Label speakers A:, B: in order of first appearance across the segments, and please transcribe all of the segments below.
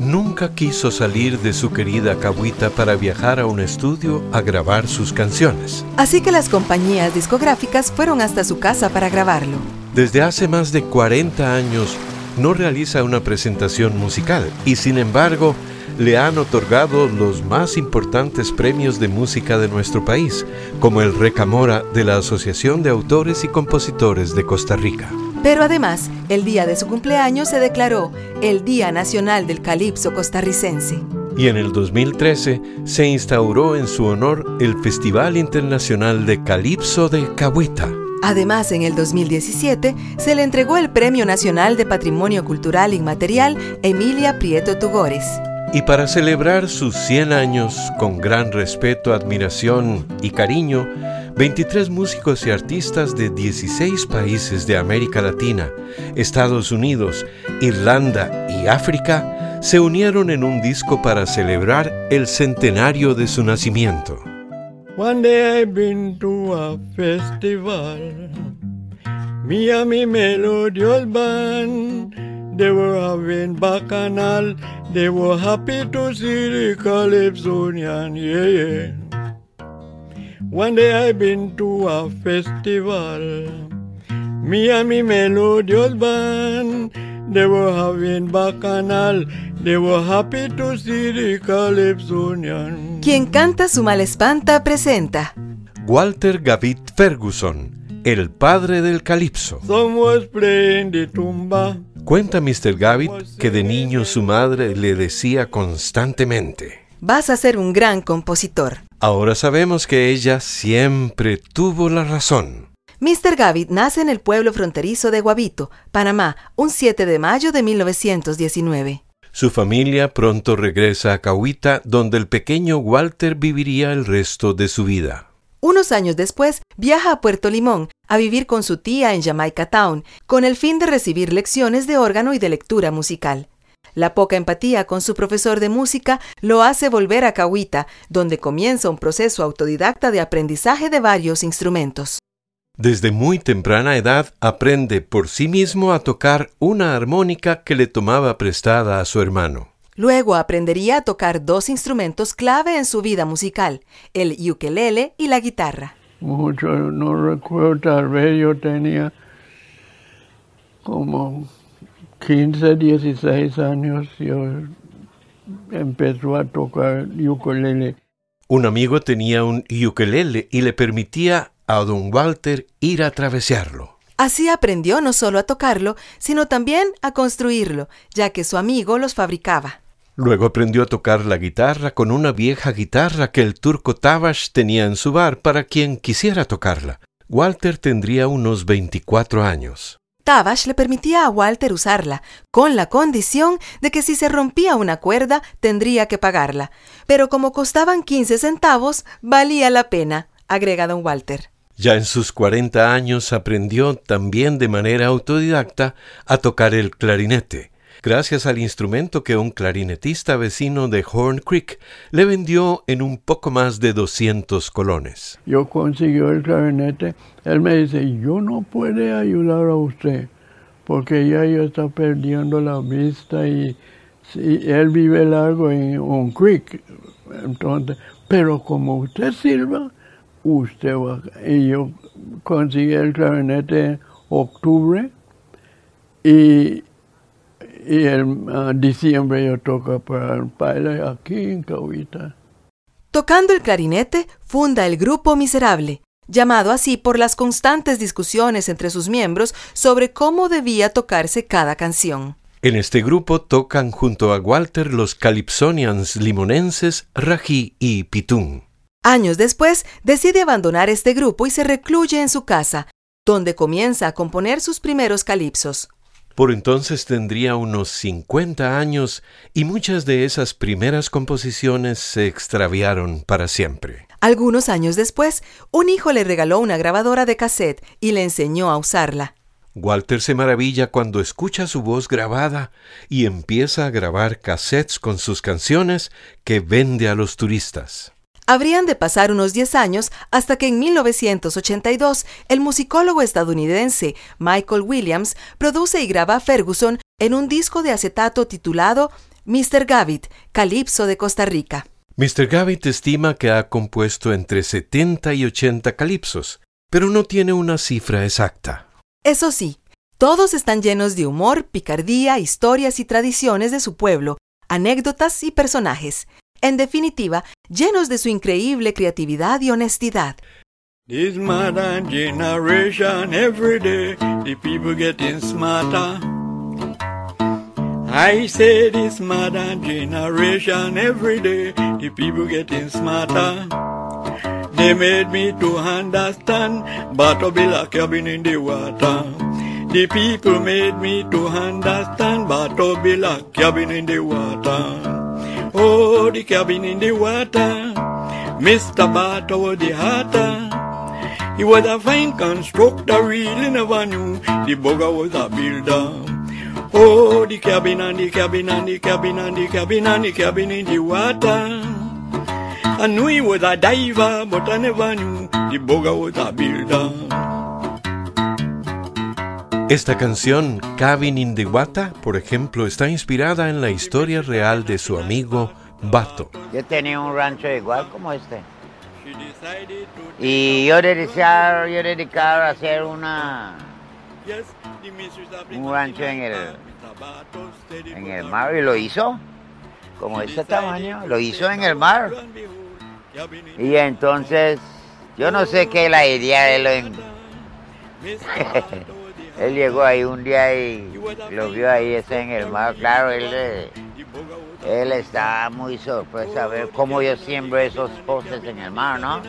A: nunca quiso salir de su querida Cahuita para viajar a un estudio a grabar sus canciones.
B: Así que las compañías discográficas fueron hasta su casa para grabarlo.
A: Desde hace más de 40 años no realiza una presentación musical y sin embargo le han otorgado los más importantes premios de música de nuestro país, como el Recamora de la Asociación de Autores y Compositores de Costa Rica.
B: Pero además, el día de su cumpleaños se declaró el Día Nacional del Calipso Costarricense.
A: Y en el 2013 se instauró en su honor el Festival Internacional de Calipso de Cahuita.
B: Además, en el 2017 se le entregó el Premio Nacional de Patrimonio Cultural Inmaterial Emilia Prieto Tugores.
A: Y para celebrar sus 100 años con gran respeto, admiración y cariño, 23 músicos y artistas de 16 países de América Latina, Estados Unidos, Irlanda y África se unieron en un disco para celebrar el centenario de su nacimiento.
C: One day I've been to a festival, me and my melodious band. They were having bacchanal, they were happy to see the Calypsonian, yeah. One day I've been to a festival, me and my melodious band. They were having bacchanal, they were happy to see the Calypsonian.
B: Quien canta su mal espanta presenta
A: Walter Gavit Ferguson, el padre del calipso.
C: Some was playing the tumba.
A: Cuenta Mr. Gavit que de niño su madre le decía constantemente:
B: vas a ser un gran compositor.
A: Ahora sabemos que ella siempre tuvo la razón.
B: Mr. Gavit nace en el pueblo fronterizo de Guabito, Panamá, un 7 de mayo de 1919.
A: Su familia pronto regresa a Cahuita, donde el pequeño Walter viviría el resto de su vida.
B: Unos años después, viaja a Puerto Limón a vivir con su tía en Jamaica Town, con el fin de recibir lecciones de órgano y de lectura musical. La poca empatía con su profesor de música lo hace volver a Cahuita, donde comienza un proceso autodidacta de aprendizaje de varios instrumentos.
A: Desde muy temprana edad aprende por sí mismo a tocar una armónica que le tomaba prestada a su hermano.
B: Luego aprendería a tocar 2 instrumentos clave en su vida musical, el ukelele y la guitarra.
C: Mucho no recuerdo, tal vez yo tenía como 15, 16 años, yo empezó a tocar ukelele.
A: Un amigo tenía un ukelele y le permitía a don Walter ir a travesearlo.
B: Así aprendió no solo a tocarlo, sino también a construirlo, ya que su amigo los fabricaba.
A: Luego aprendió a tocar la guitarra con una vieja guitarra que el turco Tavash tenía en su bar para quien quisiera tocarla. Walter tendría unos 24 años.
B: Tavash le permitía a Walter usarla, con la condición de que si se rompía una cuerda, tendría que pagarla. Pero como costaban 15 centavos, valía la pena, agrega don Walter.
A: Ya en sus 40 años aprendió también de manera autodidacta a tocar el clarinete, gracias al instrumento que un clarinetista vecino de Horn Creek le vendió en un poco más de 200 colones.
C: Yo conseguí el clarinete, él me dice, yo no puedo ayudar a usted, porque ya yo está perdiendo la vista y él vive largo en Horn Creek, entonces, pero como usted sirva, usted va. Y yo conseguí el clarinete en octubre y en diciembre yo toco para el baile aquí en Cahuita.
B: Tocando el clarinete, funda el Grupo Miserable, llamado así por las constantes discusiones entre sus miembros sobre cómo debía tocarse cada canción.
A: En este grupo tocan junto a Walter los Calypsonians limonenses Rají y Pitún.
B: Años después, decide abandonar este grupo y se recluye en su casa, donde comienza a componer sus primeros calipsos.
A: Por entonces tendría unos 50 años y muchas de esas primeras composiciones se extraviaron para siempre.
B: Algunos años después, un hijo le regaló una grabadora de cassette y le enseñó a usarla.
A: Walter se maravilla cuando escucha su voz grabada y empieza a grabar cassettes con sus canciones que vende a los turistas.
B: Habrían de pasar unos 10 años hasta que en 1982 el musicólogo estadounidense Michael Williams produce y graba a Ferguson en un disco de acetato titulado Mr. Gavitt, calipso de Costa Rica.
A: Mr. Gavitt estima que ha compuesto entre 70 y 80 calipsos, pero no tiene una cifra exacta.
B: Eso sí, todos están llenos de humor, picardía, historias y tradiciones de su pueblo, anécdotas y personajes. En definitiva, llenos de su increíble creatividad y honestidad.
C: This modern generation, every day, the people getting smarter. I say this modern generation, every day, the people getting smarter. They made me to understand, but I'll be like cabin in the water. The people made me to understand, but I'll be like cabin in the water. Oh, the cabin in the water, Mr. Bato was the hatter. He was a fine constructor, really never knew the bugger was a builder. Oh, the cabin and the cabin and the cabin and the cabin and the cabin in the water. I knew he was a diver, but I never knew the bugger was a builder.
A: Esta canción, Cabin in the Water, por ejemplo, está inspirada en la historia real de su amigo Bato.
D: Yo tenía un rancho igual como este. Y yo dedicaba a hacer un rancho en el mar, y lo hizo como este tamaño, lo hizo en el mar. Y entonces yo no sé qué la idea de él él llegó ahí un día y lo vio ahí en el mar. Claro, él estaba muy sorpreso a ver cómo yo siembro esos postes en el mar, ¿no?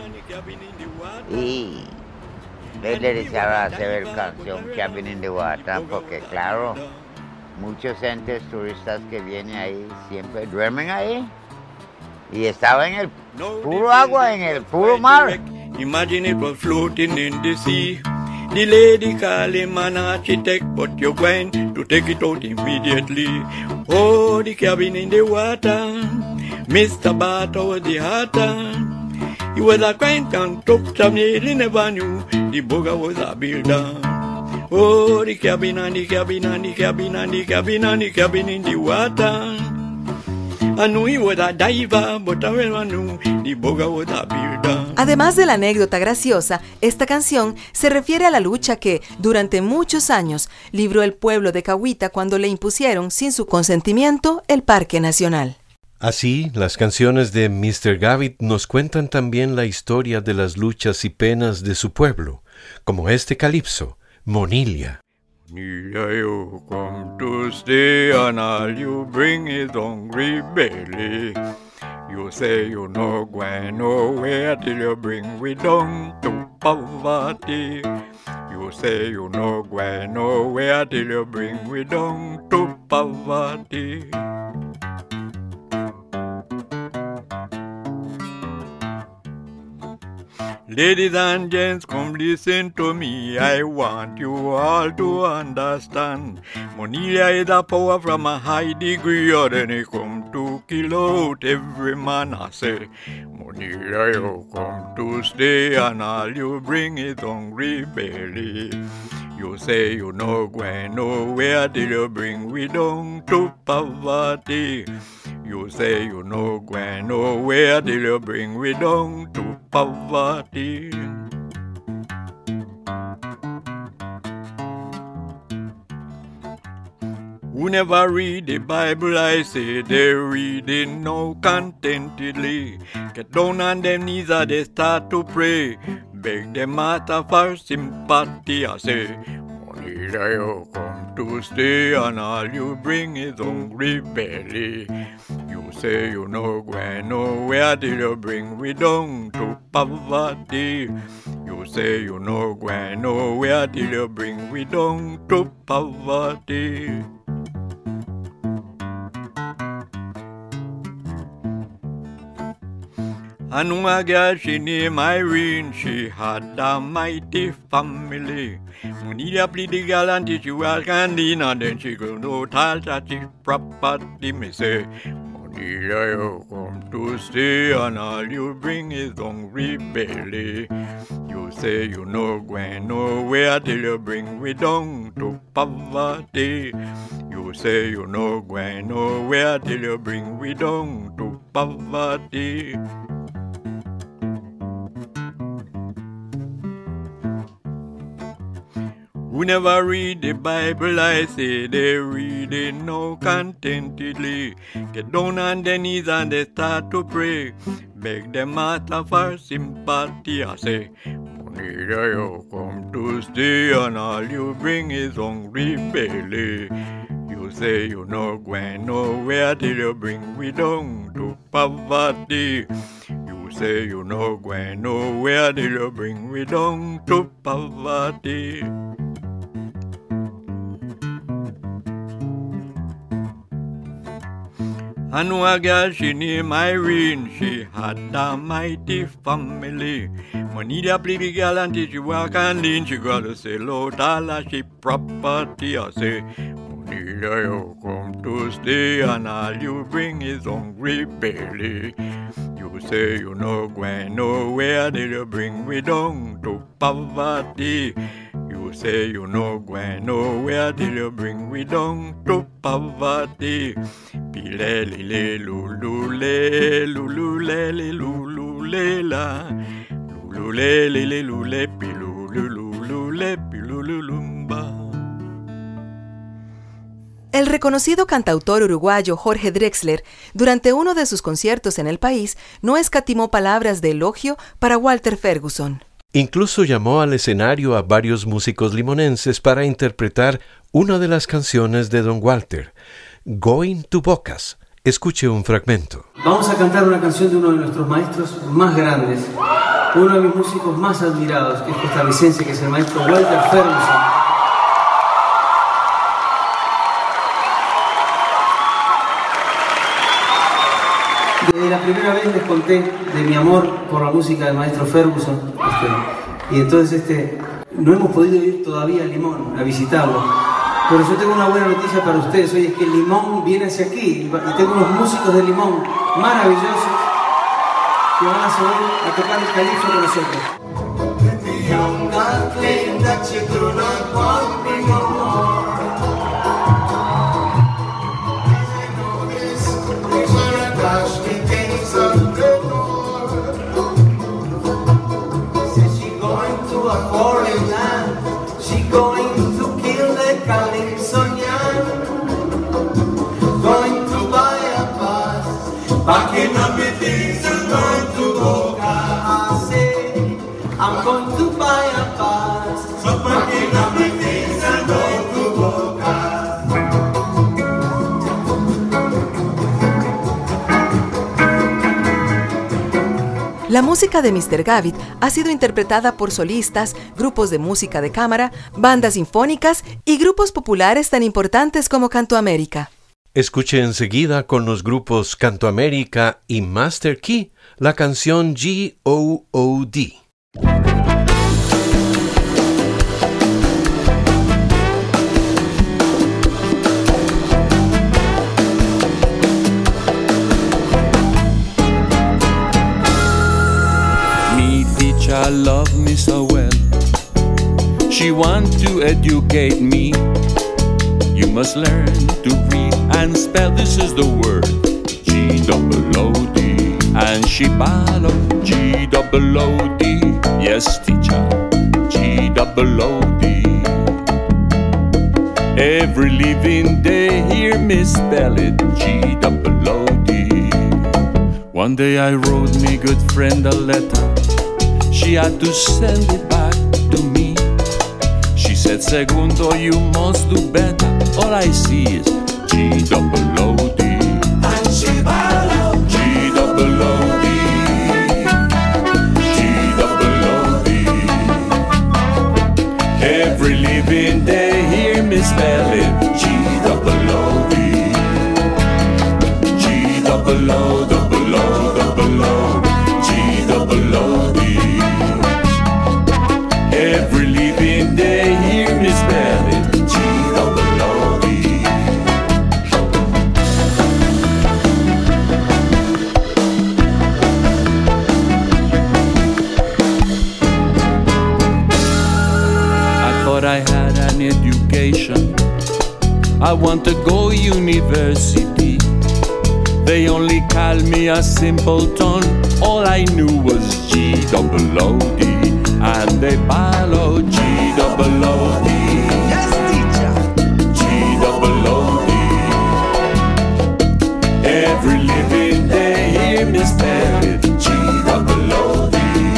D: Y él le deseaba hacer la canción Cabin in the Water, porque claro, muchos entes turistas que vienen ahí siempre duermen ahí. Y estaba en el puro agua, en el puro mar.
C: Imagine it was floating in the sea. The lady called him an architect, but you're going to take it out immediately. Oh, the cabin in the water, Mr. Bato was the hatter. He was a kind constructor, he never knew the bugger was a builder. Oh, the cabin and the cabin and the cabin and the cabin and the cabin in the water. I knew he was a diver, but I never knew the bugger was a builder.
B: Además de la anécdota graciosa, esta canción se refiere a la lucha que, durante muchos años, libró el pueblo de Cahuita cuando le impusieron, sin su consentimiento, el Parque Nacional.
A: Así, las canciones de Mr. Gavitt nos cuentan también la historia de las luchas y penas de su pueblo, como este calipso, Monilia.
C: Monilia, you come to stay, and all you bring is hungry belly. You say you no going nowhere till you bring we down to poverty. You say you no going nowhere till you bring we down to poverty. Ladies and gents, come listen to me. I want you all to understand. Monilia is a power from a high degree, or then it come to kill out every man. I say, Monilia, you come to stay, and all you bring is hungry belly. You say you no going nowhere till you bring we down to poverty. You say you no going nowhere till you bring we down to poverty. Who never read the Bible, I say they read it now contentedly. Get down on them knees and they start to pray. Beg the master for sympathy, I say. Monilia, you come to stay, and all you bring is hungry belly. You say you no going nowhere till you bring we down to poverty. You say you no going nowhere till you bring we down to poverty. I knew a girl, she named Irene, she had a mighty family. Monilia played the girl until she was Candina, then she could no tell that she property. Me say, Monilia, you come to stay, and all you bring is hungry belly. You say you no going nowhere till you bring we down to poverty. You You say you no going nowhere till you bring we down to poverty. Who never read the Bible, I say they read it now contentedly. Get down on their knees and they start to pray. Beg them master for sympathy, I say. Money you come to stay and all you bring is hungry belly. You say you no going nowhere till you bring we down to poverty. You say you no going nowhere till you bring we down to poverty. I know a girl, she named Irene, she had a mighty family. Money da play the girl until she walk and lean, she gotta sell out all of she property. I say, money da you come to stay and all you bring is hungry belly. You say you no going nowhere till you bring me down to poverty. You say you no going nowhere till you bring me down to poverty. Pilele lulule lulule lulule la lulule lulule pilulule pilulumba.
B: El reconocido cantautor uruguayo Jorge Drexler, durante uno de sus conciertos en el país, no escatimó palabras de elogio para Walter Ferguson.
A: Incluso llamó al escenario a varios músicos limonenses para interpretar una de las canciones de Don Walter, Going to Bocas. Escuche un fragmento.
E: Vamos a cantar una canción de uno de nuestros maestros más grandes, uno de mis músicos más admirados, que es costarricense, que es el maestro Walter Ferguson. Desde la primera vez les conté de mi amor por la música del maestro Ferguson, y entonces no hemos podido ir todavía a Limón a visitarlo, pero yo tengo una buena noticia para ustedes hoy, es que Limón viene hacia aquí, y tengo unos músicos de Limón maravillosos que van a salir a tocar el calipso con nosotros.
F: Packing up my things and going to Boca. I say I'm going to buy a pass. So packing up my things and going to Boca.
B: La música de Mr. Gavit ha sido interpretada por solistas, grupos de música de cámara, bandas sinfónicas y grupos populares tan importantes como Canto América.
A: Escuche enseguida con los grupos Canto América y Master Key la canción G.O.O.D.
G: Me teacher love me so well. She want to educate me. You must learn to read and spell. This is the word G-O-O-D. And she ballowed G-O-O-D. Yes, teacher, G-O-O-D. Every living day hear me spell it G-O-O-D. One day I wrote me good friend a letter. She had to send it back to me. She said, Segundo, you must do better. All I see is G-O-O-D.
F: And she ballowed
G: G-O-O-D. G-O-O-D. Every living day hear me spell it G-O-O-D. G-O-O-D. G-O-O-D. Every living day hear me spell it G-O-O-D. I thought I had an education. I want to go university. They only called me a simpleton. All I knew was G-double-O-D, and they followed G-double-O-D.
F: Yes, teacher.
G: G-double-O-D. Every living day hear me spell it. G-double-O-D.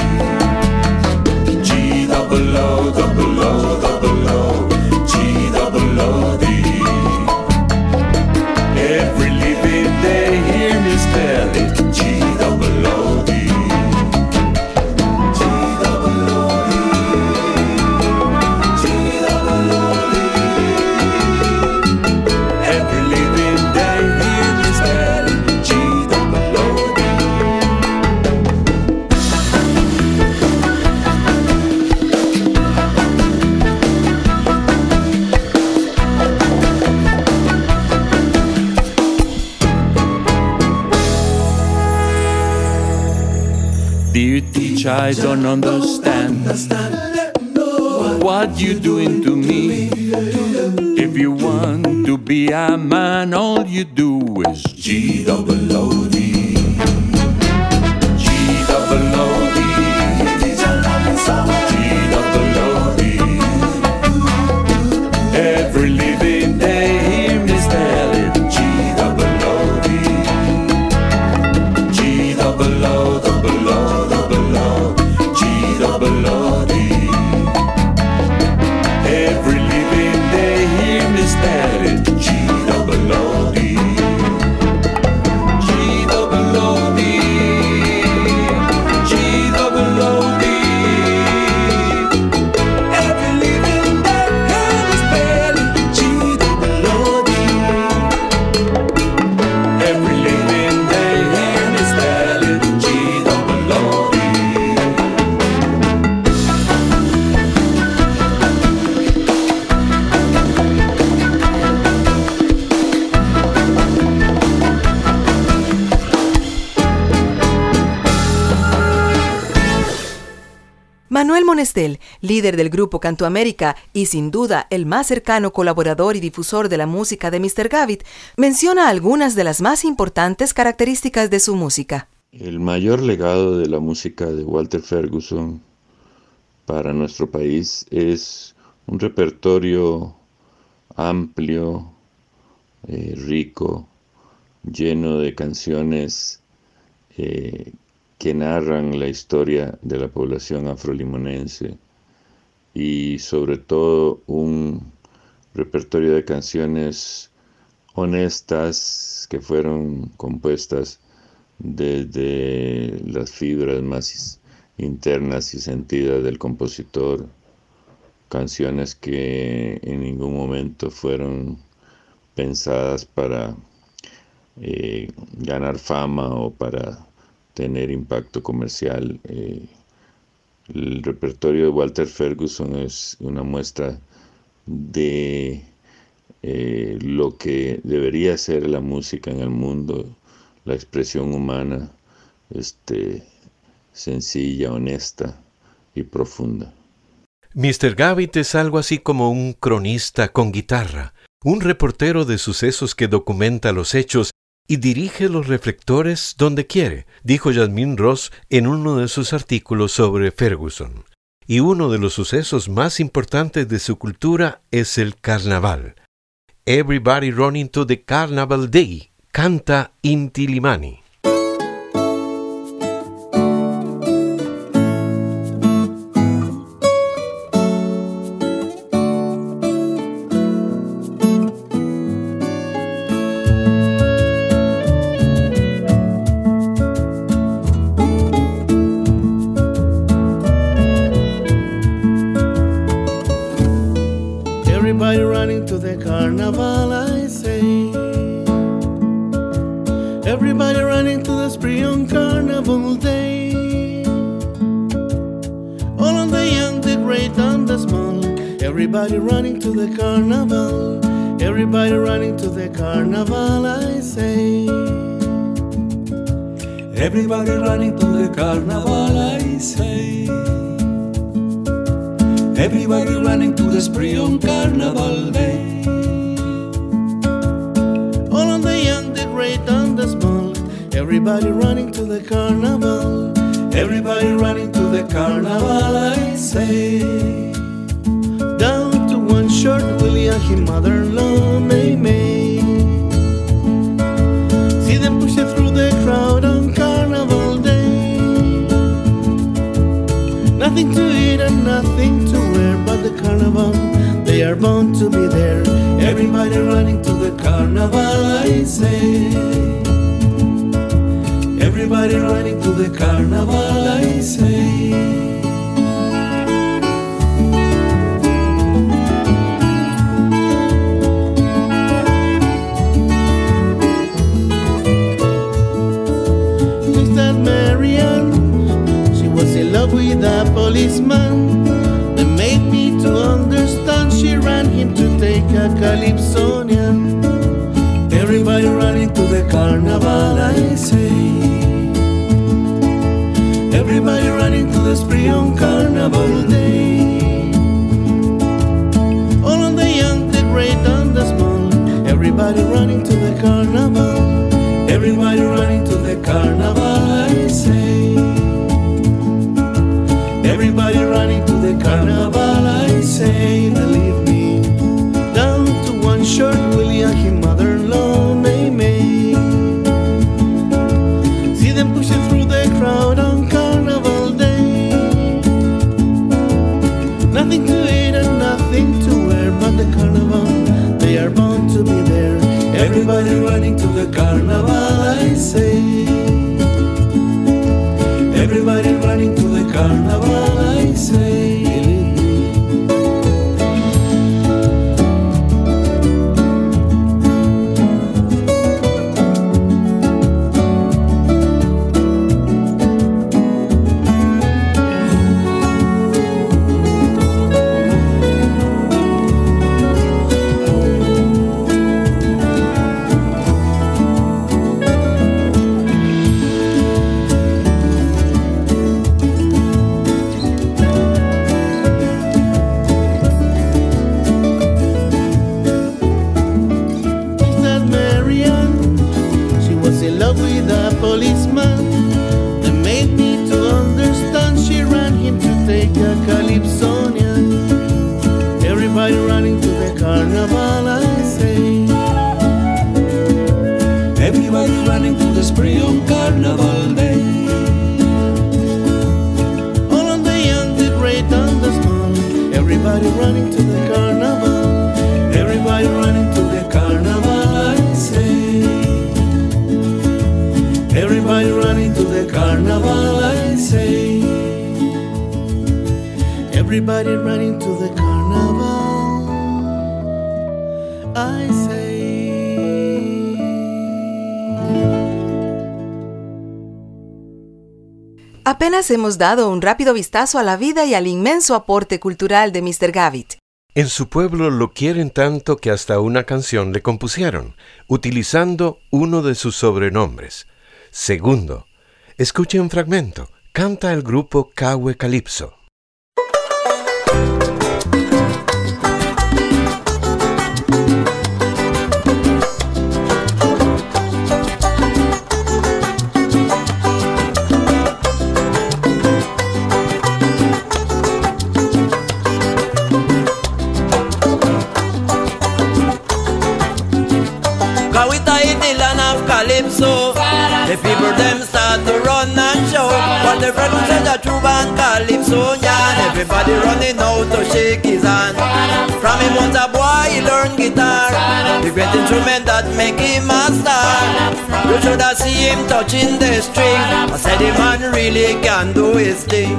G: G-double-O-double-O-double-O. G-double-O-D. Every living day hear me spell it. G-double-O-D. G-double-O-D. G-double-O-D. Every living day hear me spell it. G-double-O-D. Dear teacher, I don't understand what you doing to me. If you want to be a man, all you do is G-double-O-D. G-double-O-D. G-double-O-D. Every living day hear me spell it. G-double-O-D. G-double-O-double-O. G-double-O-D. Every living day hear me spell it. G-double-O-D. G-double-O-D. G-double-O-D. Every living day hear me spell it. G-double-O-D. Every living day hear me spell it. G-double-O-D.
B: Manuel Monestel, líder del grupo Canto América y sin duda el más cercano colaborador y difusor de la música de Mr. Gavitt, menciona algunas de las más importantes características de su música.
H: El mayor legado de la música de Walter Ferguson para nuestro país es un repertorio amplio, rico, lleno de canciones que narran la historia de la población afrolimonense y sobre todo un repertorio de canciones honestas que fueron compuestas desde las fibras más internas y sentidas del compositor, canciones que en ningún momento fueron pensadas para ganar fama o para tener impacto comercial. El repertorio de Walter Ferguson es una muestra de lo que debería ser la música en el mundo, la expresión humana, sencilla, honesta y profunda.
A: Mr. Gavitt es algo así como un cronista con guitarra, un reportero de sucesos que documenta los hechos y dirige los reflectores donde quiere, dijo Jasmine Ross en uno de sus artículos sobre Ferguson. Y uno de los sucesos más importantes de su cultura es el carnaval. Everybody running to the carnival day, canta Inti Illimani.
F: Everybody running to the carnival, I say. Everybody running to the spree on carnival day. All of the young, the great and the small. Everybody running to the carnival. Everybody running to the carnival, I say.
I: Everybody running to the carnival, I say. Everybody running to the spree on carnival day.
J: great and the small, everybody running to the carnival. Everybody running to the carnival, I say. Down to one short Willie, his mother-in-law, May. See them pushing through the crowd on Carnival Day. Nothing to eat and nothing to wear, but the carnival, they are bound to be there. Everybody running to the carnival, I say. Everybody running to the carnival, I say. With a policeman, they made me to understand. She ran him to take a Calypsonian. Everybody running to the carnival, I say. Everybody running to the spree on Carnival Day. All of the young, the great and the small, everybody running to the carnival. Everybody running to the carnival, I say. Everybody running to the carnival, I say, believe me. Down to one short Willie and his mother-in-law, May. See them pushing through the crowd on Carnival Day. Nothing to eat and nothing to wear, but the carnival, they are bound to be there. Everybody running to the carnival, I say. Everybody running to the carnival, I say. With a policeman, they made me to understand. She ran him to take a Calypsonian. Everybody running to the carnival, I say.
I: Everybody running to the spree on Carnival Day.
J: All of the young, the great and the small, everybody running to the carnival. Everybody running to the carnival, I say. Everybody running to the carnival, I say. Everybody running to the carnival, I say.
B: Apenas hemos dado un rápido vistazo a la vida y al inmenso aporte cultural de Mr. Gavitt.
A: En su pueblo lo quieren tanto que hasta una canción le compusieron, utilizando uno de sus sobrenombres. Segundo, escuche un fragmento. Canta el grupo Cawe Calypso.
K: The people them start to run and shout, but the friend who said a true band Calypso, yeah. Everybody running out to shake his hand. From him once a boy he learned guitar, the great instrument that make him a star. You should have seen him touching the string. I said the man really can do his thing.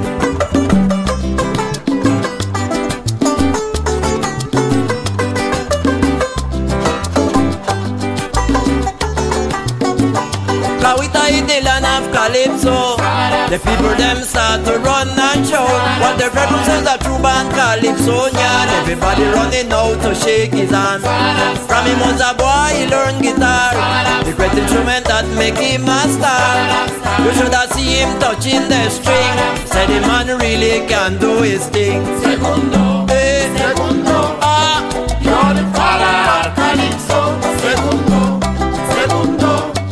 K: The land of Calypso, the people them start to run and shout, what the friend who says a true band Calypso, yeah. Everybody running out to shake his hand. From him once a boy he learned guitar, the great instrument that make him a star. You should have seen him touching the string. Said the man really can do his thing. Segundo, segundo, ah, you're the father of Calypso. Segundo, segundo.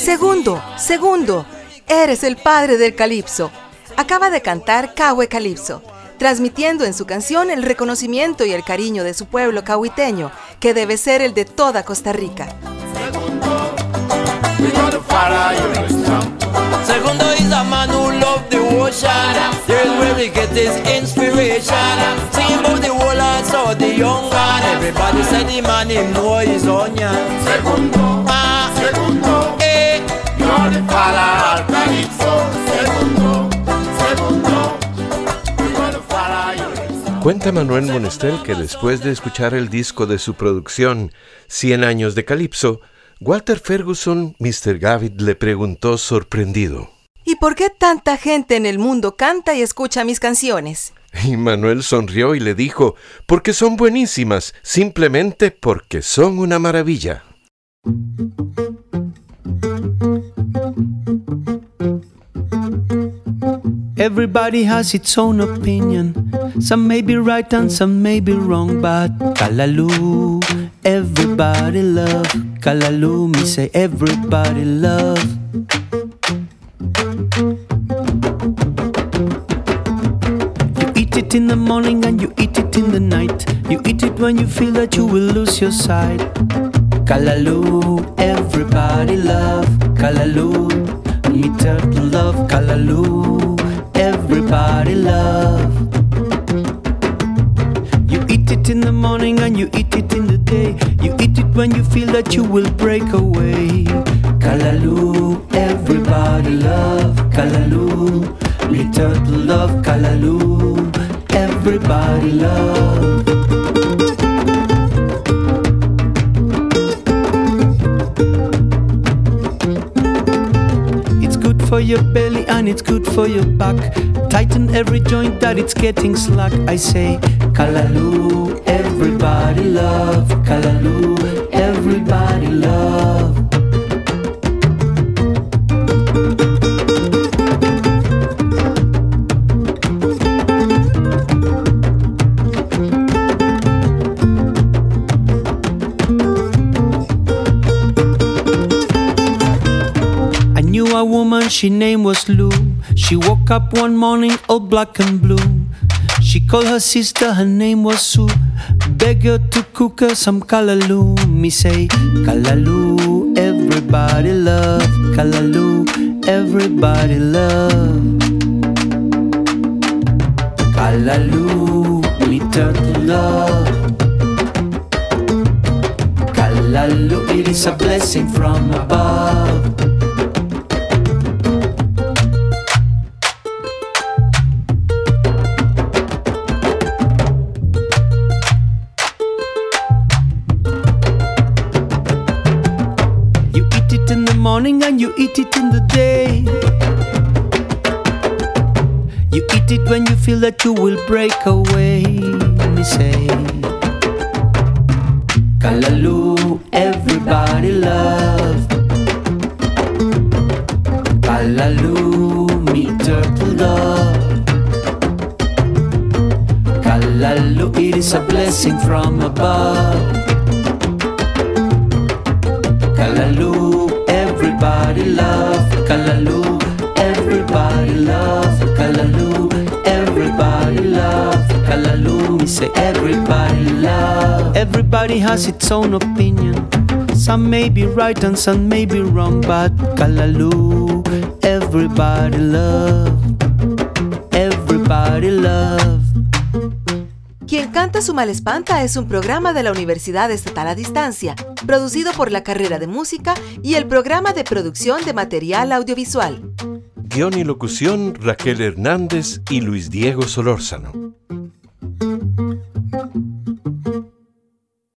B: Segundo, eres el padre del calipso. Acaba de cantar Cahue Calypso, transmitiendo en su canción el reconocimiento y el cariño de su pueblo cahuiteño, que debe ser el de toda Costa Rica.
K: Segundo is a man who loves the ocean. There's where he gets his inspiration. Sing about the whole and so the young man. Everybody said the man him know his onion. Segundo, you're the father al Calypso. Segundo, you're the father.
A: Cuenta Manuel Monestel que después de escuchar el disco de su producción, 100 años de Calypso, Walter Ferguson, Mr. Gavitt, le preguntó sorprendido:
B: ¿y por qué tanta gente en el mundo canta y escucha mis canciones?
A: Y Manuel sonrió y le dijo: porque son buenísimas, simplemente porque son una maravilla.
J: Everybody has its own opinion. Some may be right and some may be wrong, but Callaloo, everybody love. Callaloo, me say everybody love. You eat it in the morning and you eat it in the night. You eat it when you feel that you will lose your sight. Callaloo, everybody love. Callaloo, me turtle love. Callaloo, everybody love. You eat it in the morning and you eat it in the day. You eat it when you feel that you will break away. Callaloo, everybody love. Callaloo, me turtle love. Callaloo, everybody love. For your belly and it's good for your back. Tighten every joint that it's getting slack. I say, Callaloo, everybody love. Callaloo, everybody love. A woman, she name was Lou. She woke up one morning all black and blue. She called her sister, her name was Sue. Beg her to cook her some callaloo. Me say, Callaloo, everybody love. Callaloo, everybody love. Callaloo, me turtle love. Callaloo, it is a blessing from above. Morning and you eat it in the day. You eat it when you feel that you will break away. Me say, Callaloo, everybody love. Callaloo, me turtle love. Callaloo, it is a blessing from above. Callaloo, everybody love. Callaloo, everybody love. Callaloo, everybody love. Callaloo, we say everybody love. Everybody has its own opinion. Some may be right and some may be wrong, but Callaloo, everybody love. Everybody love.
B: Quien canta su mal espanta es un programa de la Universidad Estatal a Distancia, producido por la carrera de música y el programa de producción de material audiovisual.
A: Guión y locución, Raquel Hernández y Luis Diego Solórzano.